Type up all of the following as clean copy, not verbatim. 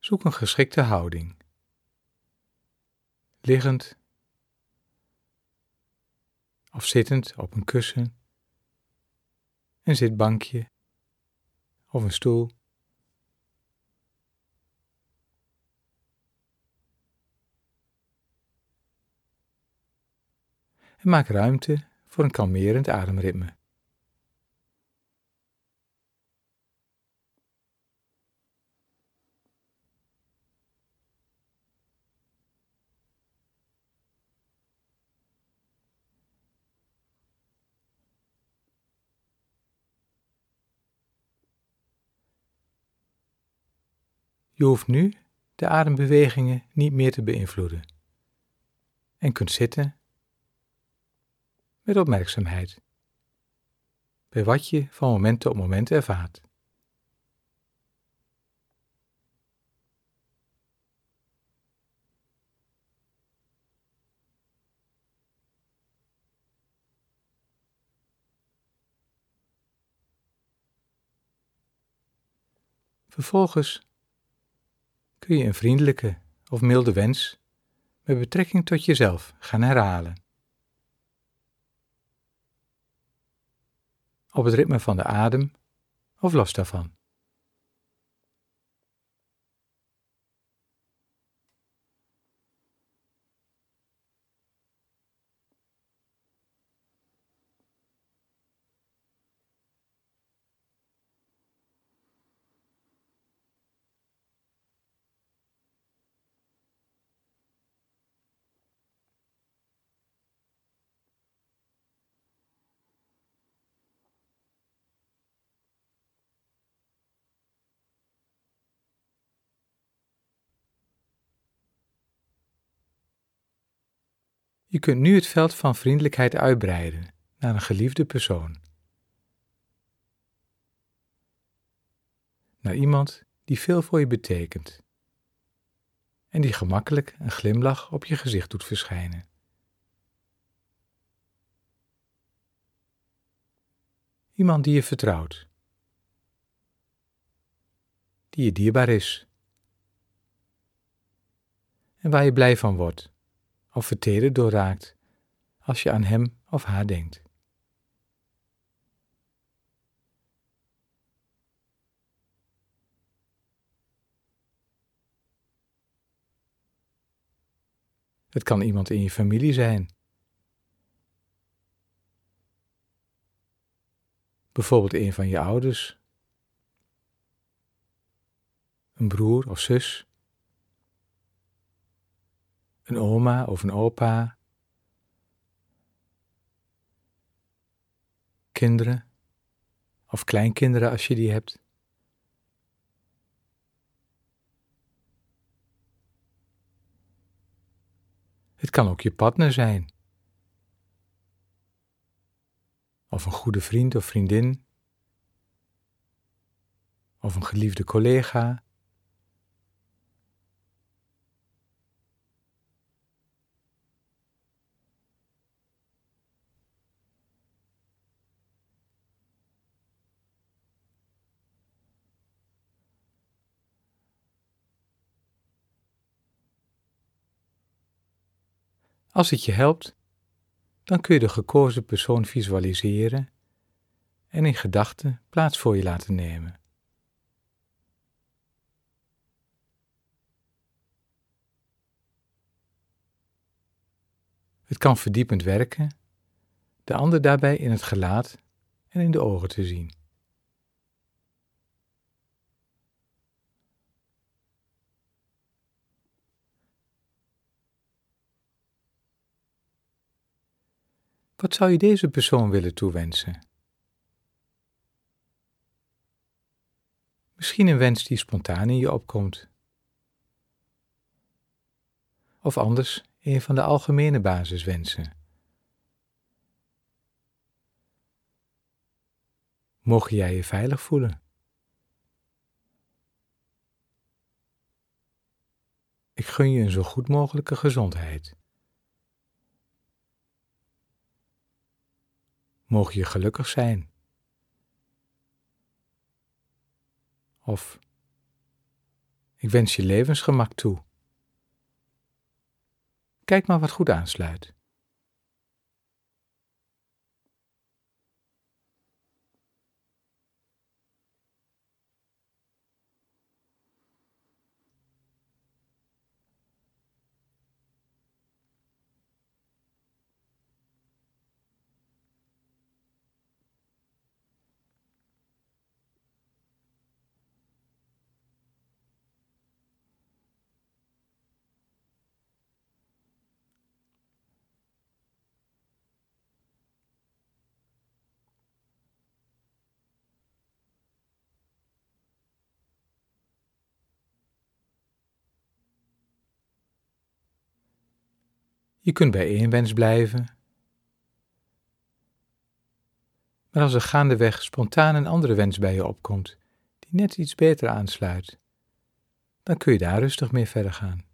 Zoek een geschikte houding. Liggend of zittend op een kussen, een zitbankje of een stoel. En maak ruimte voor een kalmerend ademritme. Je hoeft nu de adembewegingen niet meer te beïnvloeden en kunt zitten met opmerkzaamheid bij wat je van moment tot moment ervaart. Vervolgens kun je een vriendelijke of milde wens met betrekking tot jezelf gaan herhalen. Op het ritme van de adem of los daarvan. Je kunt nu het veld van vriendelijkheid uitbreiden naar een geliefde persoon. Naar iemand die veel voor je betekent en die gemakkelijk een glimlach op je gezicht doet verschijnen. Iemand die je vertrouwt, die je dierbaar is en waar je blij van wordt of vertederd door raakt als je aan hem of haar denkt. Het kan iemand in je familie zijn. Bijvoorbeeld een van je ouders, een broer of zus, een oma of een opa, kinderen of kleinkinderen als je die hebt. Het kan ook je partner zijn, of een goede vriend of vriendin, of een geliefde collega. Als het je helpt, dan kun je de gekozen persoon visualiseren en in gedachten plaats voor je laten nemen. Het kan verdiepend werken, de ander daarbij in het gelaat en in de ogen te zien. Wat zou je deze persoon willen toewensen? Misschien een wens die spontaan in je opkomt. Of anders een van de algemene basiswensen. Mogen jij je veilig voelen? Ik gun je een zo goed mogelijke gezondheid. Mogen je gelukkig zijn? Of Ik wens je levensgemak toe. Kijk maar wat goed aansluit. Je kunt bij één wens blijven, maar als er gaandeweg spontaan een andere wens bij je opkomt, die net iets beter aansluit, dan kun je daar rustig mee verder gaan.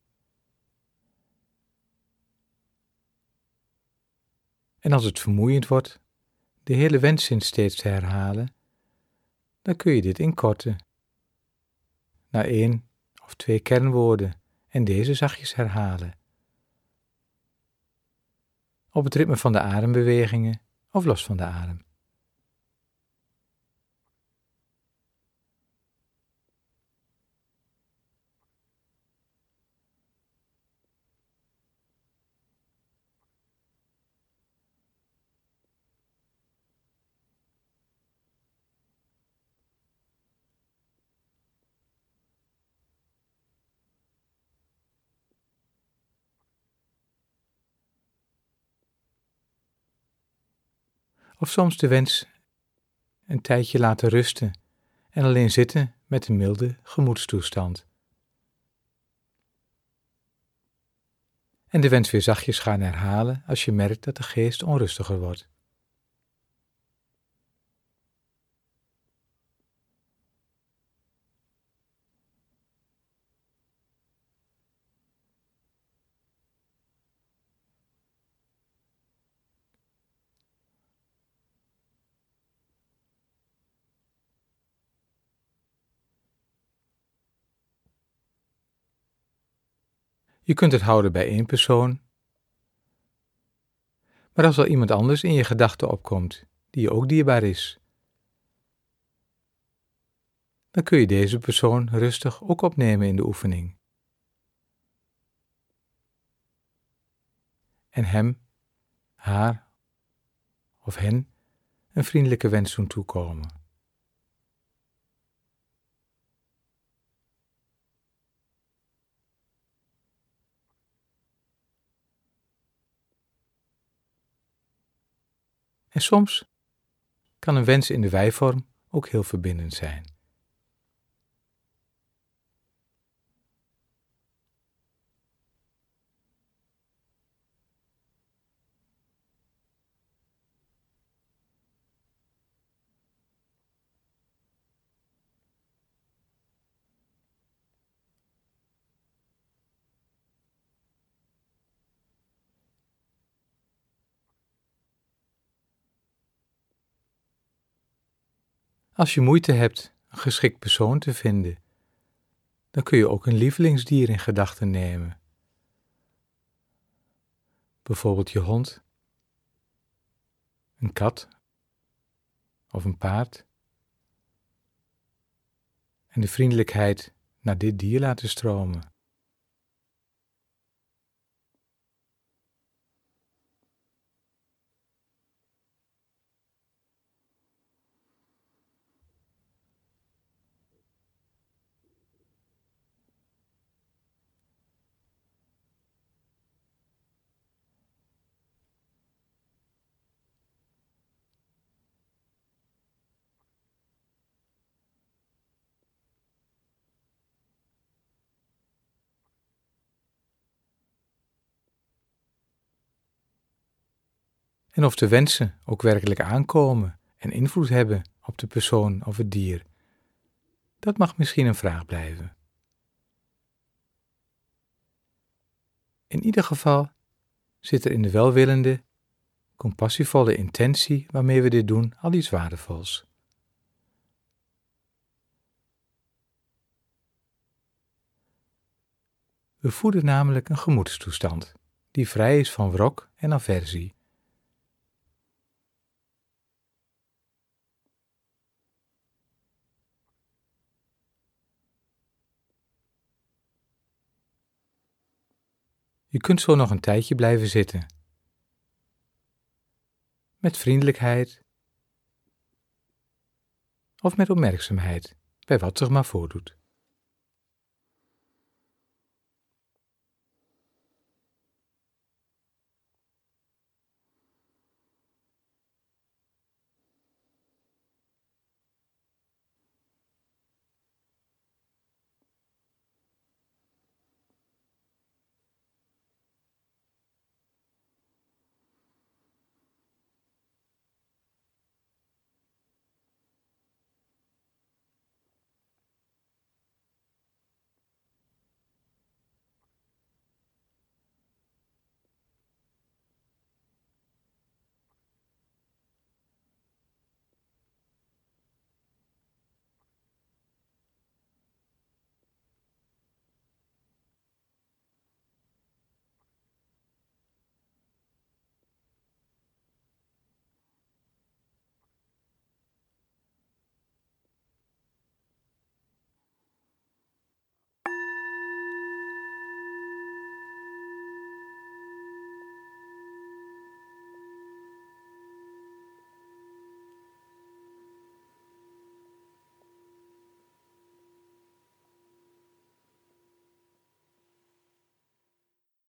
En als het vermoeiend wordt de hele wenszin steeds te herhalen, dan kun je dit inkorten naar 1 of 2 kernwoorden en deze zachtjes herhalen. Op het ritme van de adembewegingen of los van de adem. Of soms de wens een tijdje laten rusten en alleen zitten met een milde gemoedstoestand. En de wens weer zachtjes gaan herhalen als je merkt dat de geest onrustiger wordt. Je kunt het houden bij 1 persoon, maar als er iemand anders in je gedachten opkomt die je ook dierbaar is, dan kun je deze persoon rustig ook opnemen in de oefening. En hem, haar of hen een vriendelijke wens doen toekomen. En soms kan een wens in de wij-vorm ook heel verbindend zijn. Als je moeite hebt een geschikt persoon te vinden, dan kun je ook een lievelingsdier in gedachten nemen. Bijvoorbeeld je hond, een kat of een paard. En de vriendelijkheid naar dit dier laten stromen. En of de wensen ook werkelijk aankomen en invloed hebben op de persoon of het dier, dat mag misschien een vraag blijven. In ieder geval zit er in de welwillende, compassievolle intentie waarmee we dit doen al iets waardevols. We voeden namelijk een gemoedstoestand die vrij is van wrok en aversie. Je kunt zo nog een tijdje blijven zitten. Met vriendelijkheid of met opmerkzaamheid bij wat zich maar voordoet.